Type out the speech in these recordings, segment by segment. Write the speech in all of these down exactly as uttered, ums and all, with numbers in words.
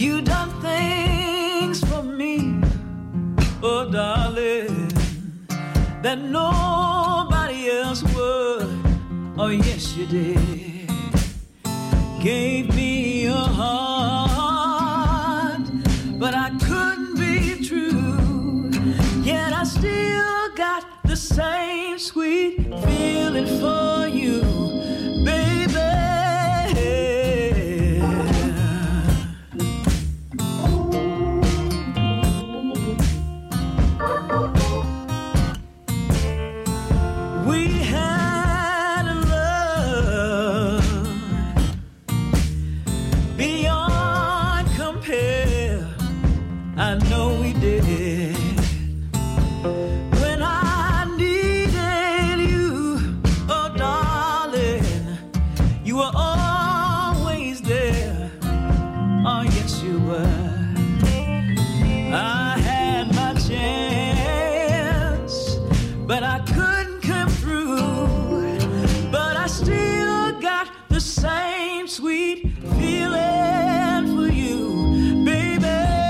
You done things for me, oh darling, that nobody else would. Oh yes you did. Gave me your heart, but I couldn't be true. Yet I still got the same sweet feeling for you, baby. We had a love beyond compare. I know we did. When I needed you, oh darling, you were always there. Oh yes you were. I had my chance, but I couldn't come through. But I still got the same sweet feeling for you, baby.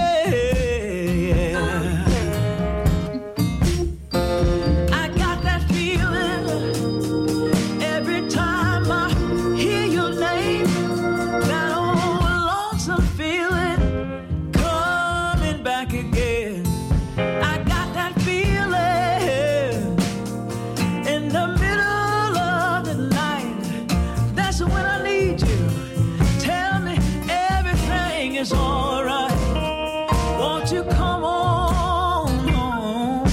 I got that feeling every time I hear your name, that old lonesome feeling coming back again. I got that feeling in the middle of the night. That's when I need you. Tell me everything is all right. Won't you come on home?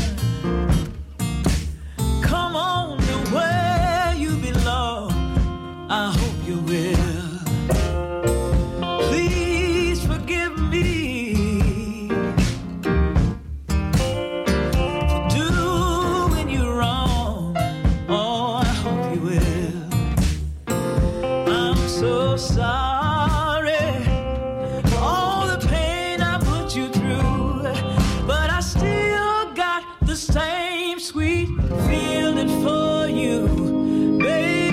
Come on to where you belong. I hope you will. Please forgive me for doing you wrong. Oh, I hope you will. I'm so sorry for all the pain I put you through, but I still got the same sweet feeling for you, baby.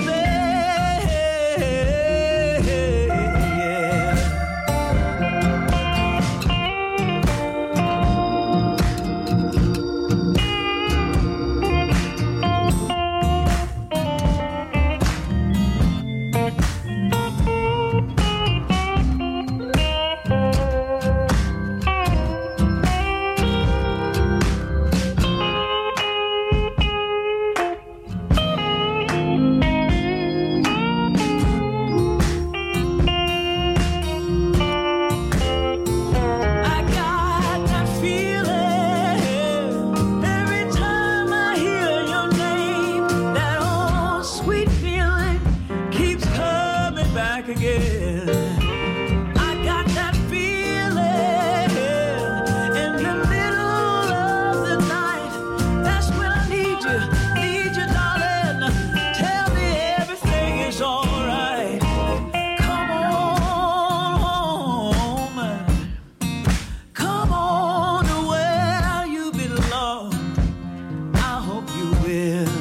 I got that feeling every time I hear your name. That old sweet feeling keeps coming back again. I got that feeling in the middle of the night. That's when I need you, need you, darling. Tell me everything is all right. Come on home. Come on to where you belong. I hope you will.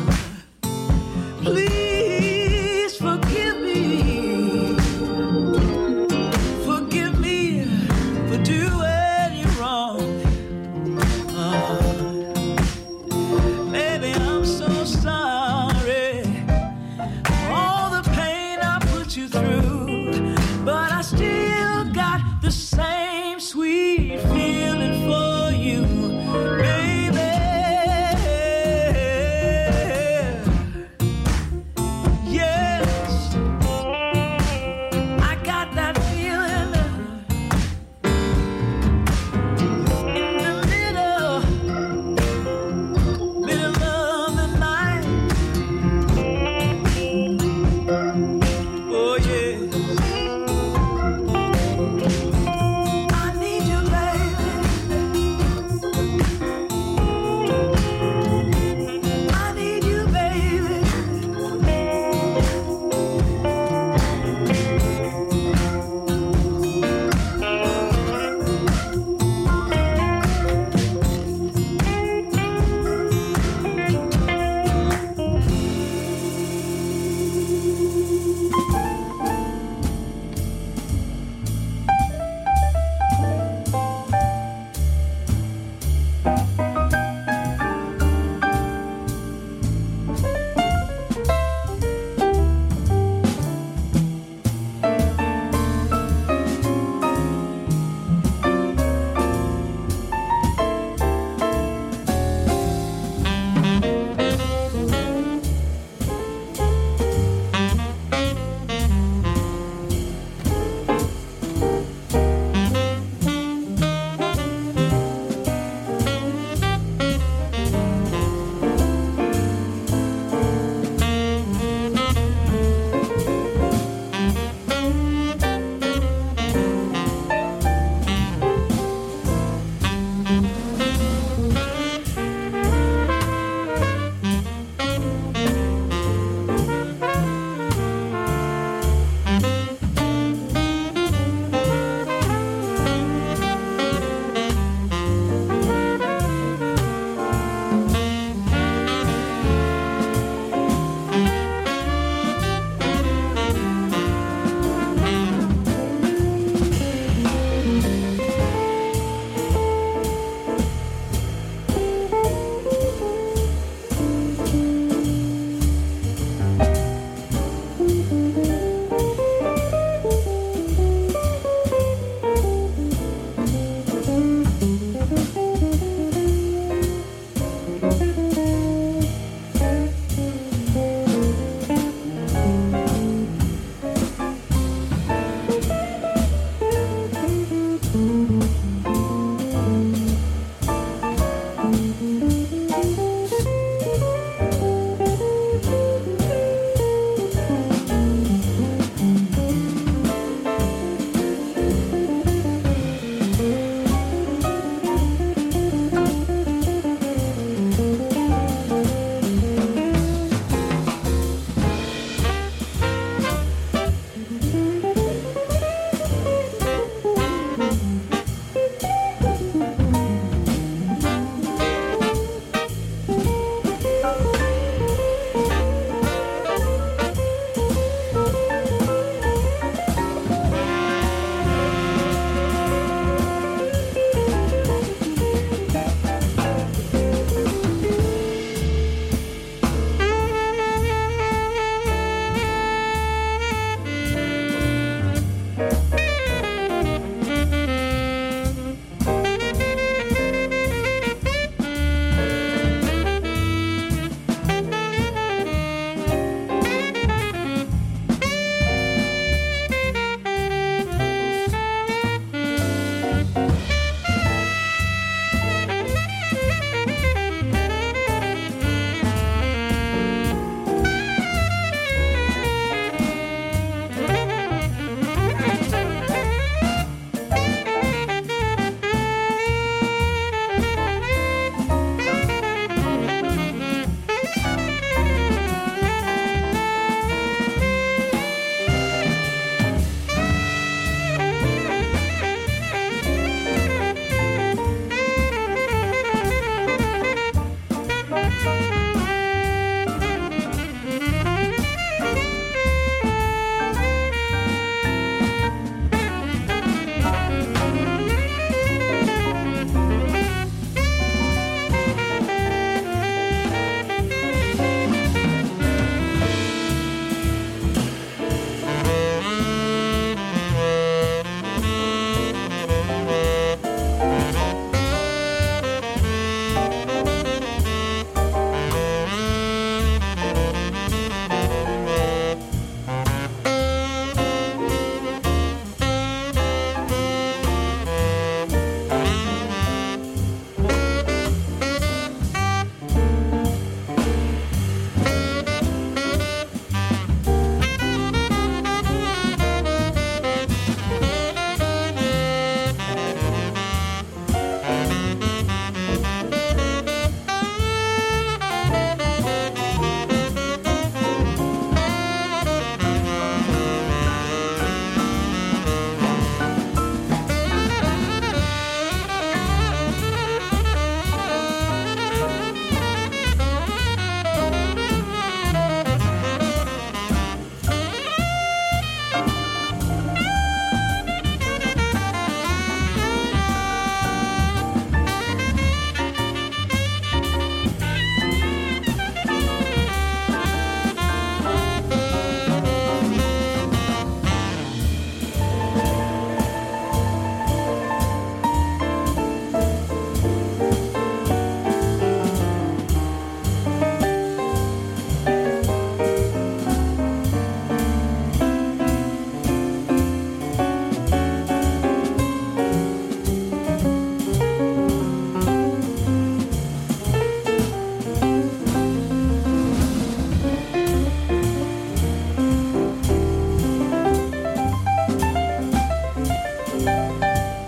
Please forgive me. Forgive me for doing you wrong. Uh, baby, I'm so sorry for all the pain I put you through, but I still got the same sweet feeling for you, baby. Yes, I got that feeling in the middle, middle of the night. Oh yes, I need you, baby.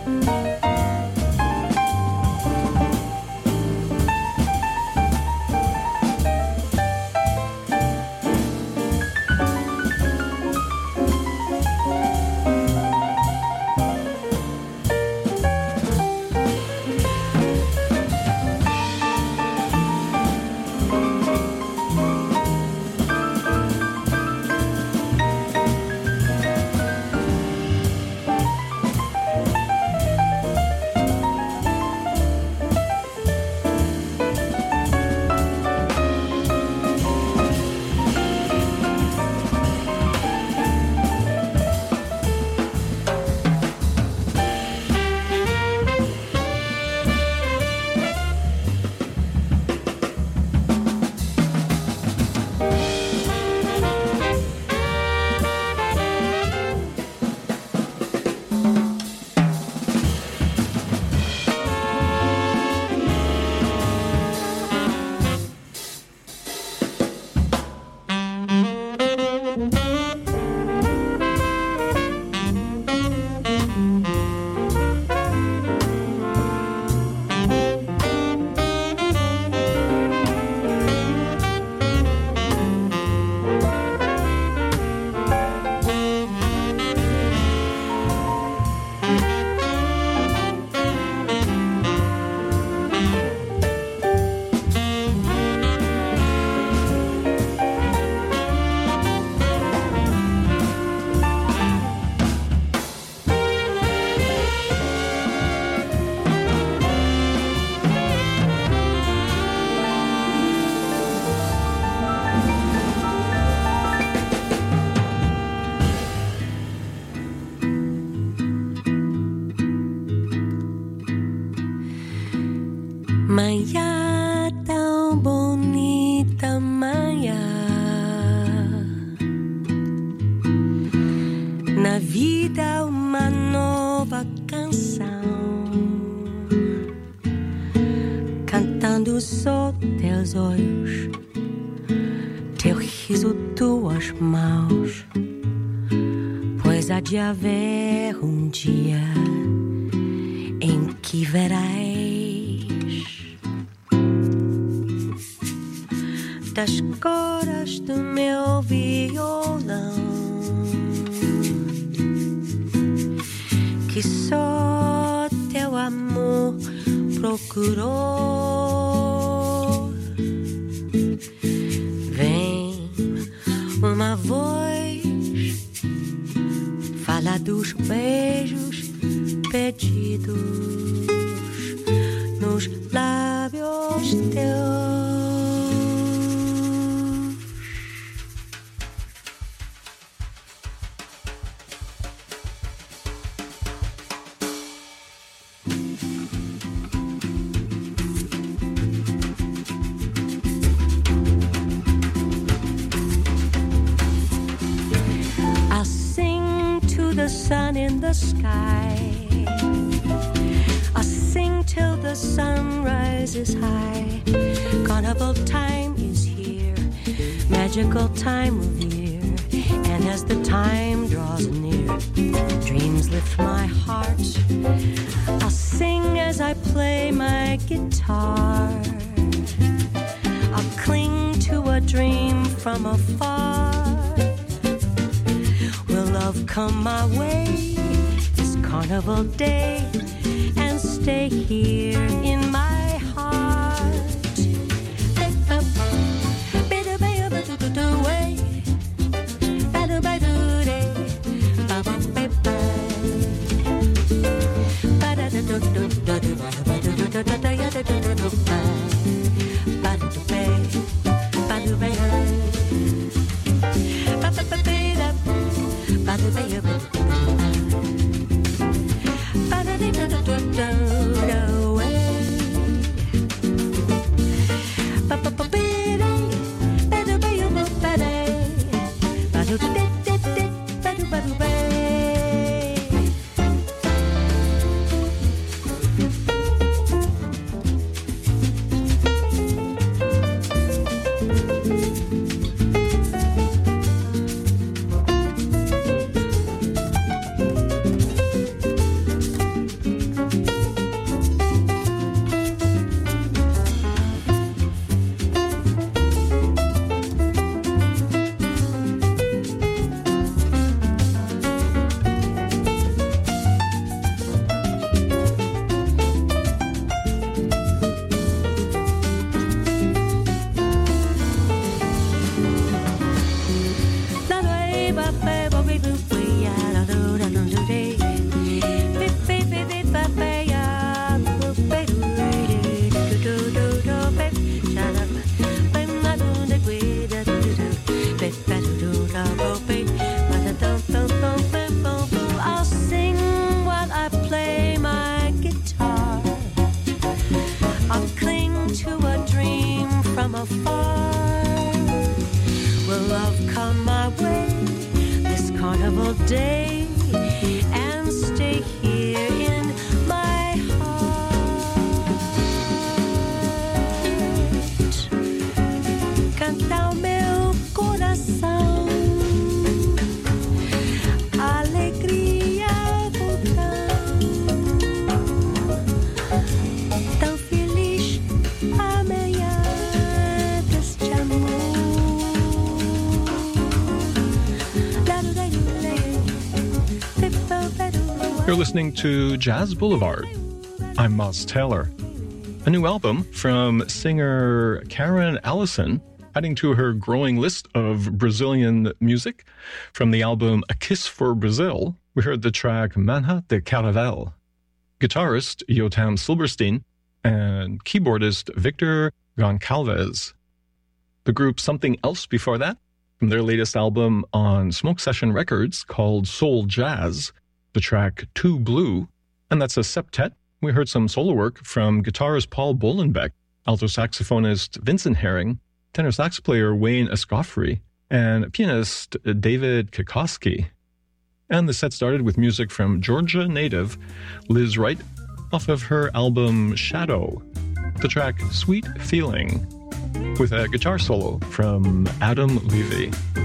Manhã tão bonita, manhã. Na vida uma nova canção, cantando só teus olhos, teu riso, tuas mãos. Pois há de haver um dia em que vereis das cores do meu violão, que só teu amor procurou. Vem uma voz, fala dos beijos pedidos nos lábios teus. Sun in the sky, I sing till the sun rises high. Carnival time is here, magical time of year, and as the time draws near, dreams lift my heart. I'll sing as I play my guitar, I'll cling to a dream from afar. Love come my way this carnival day and stay here in my heart. listening to Jazz Boulevard. I'm Moss Taylor. A new album from singer Karen Allison, adding to her growing list of Brazilian music. From the album A Kiss for Brazil, we heard the track Manha de Caravel. Guitarist Yotam Silberstein and keyboardist Victor Goncalves. The group Something Else before that, from their latest album on Smoke Session Records called Soul Jazz, the track Too Blue, and that's a septet. We heard some solo work from guitarist Paul Bolenbeck, alto saxophonist Vincent Herring, tenor sax player Wayne Escoffrey, and pianist David Kikoski. And the set started with music from Georgia native Liz Wright off of her album Shadow, the track Sweet Feeling, with a guitar solo from Adam Levy.